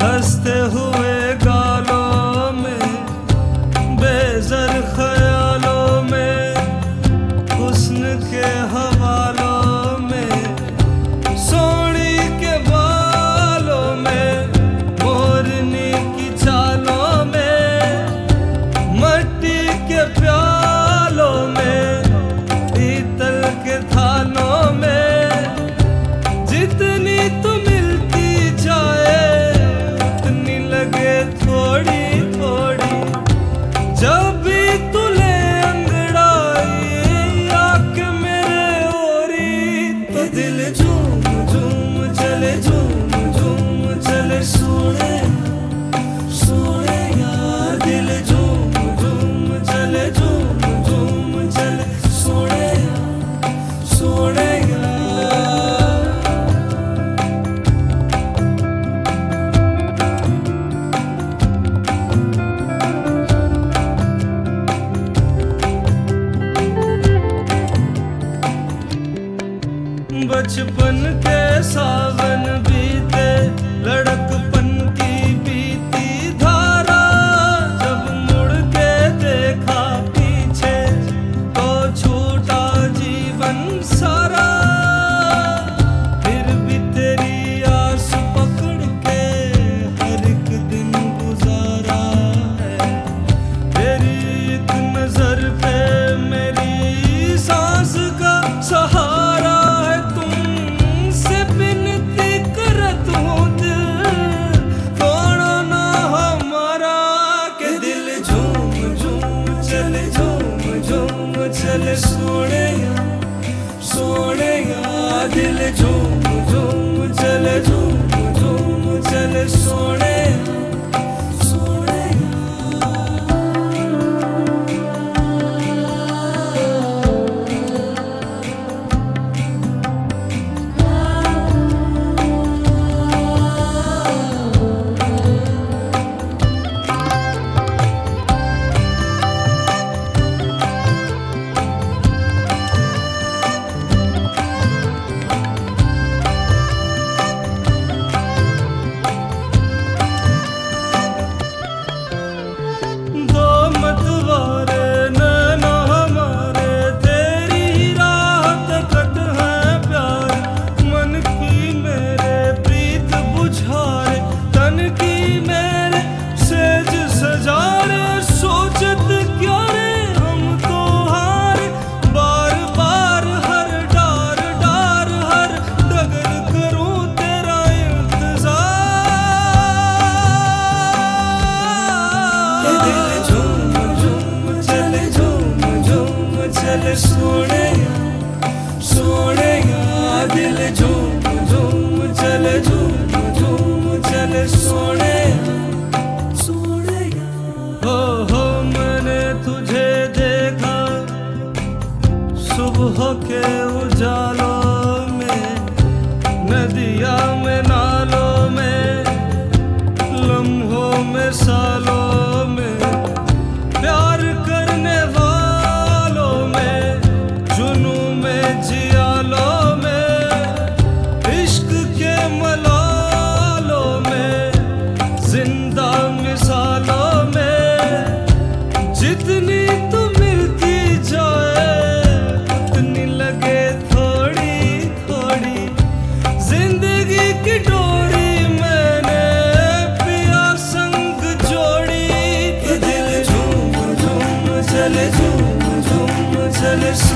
हंसते हुए गालों में, बेज़र ख्यालों में, हुस्न के हवालों में, सोनी के बालों में, मोरनी की चालों में, मट्टी के प्यालों में, पीतल के थालों में, जितनी तू मिलती जाए उतनी लगे थोड़ी थोड़ी। जब भी तू ले अंगड़ाई आके मेरे ओरी, तो दिल झूम झूम चले, झूम झूम चले सोने सोने यार। दिल झूम झूम चले, झूम झूम चले सोने सोने यार। बचपन के सावन बीते, लड़कपन की बीती धारा, जब मुड़ के देखा पीछे तो छूटा जीवन सारा। फिर भी तेरी आस पकड़ के हर एक दिन गुजारा है। तेरी एक नजर पे मेरी सांस का सहारा है। तुमसे विनती करत हूँ दिल तोड़ो ना हमारा, के दिल झूम झूम चले, झूम झूम चले सोने सोने यार। दिल झूम झूम चले, झूम झूम चले सोने सोने चले सोने सोने यार। दिल झूम झूम चले, झूम झूम चले सोने सोने यार। हो मैंने तुझे देखा सुबह के उजालों में, नदिया में नालों में, लम्हों में सालों में, प्यार करने वालों में, जुनू में जियालों में, इश्क के मलालों में, जिंदा मिसालों में। जितनी तू मिलती जाए उतनी लगे थोड़ी थोड़ी। जिंदगी की डोरी मैंने पिया संग जोड़ी, दिल झूम झूम चले, झूम झूम चले।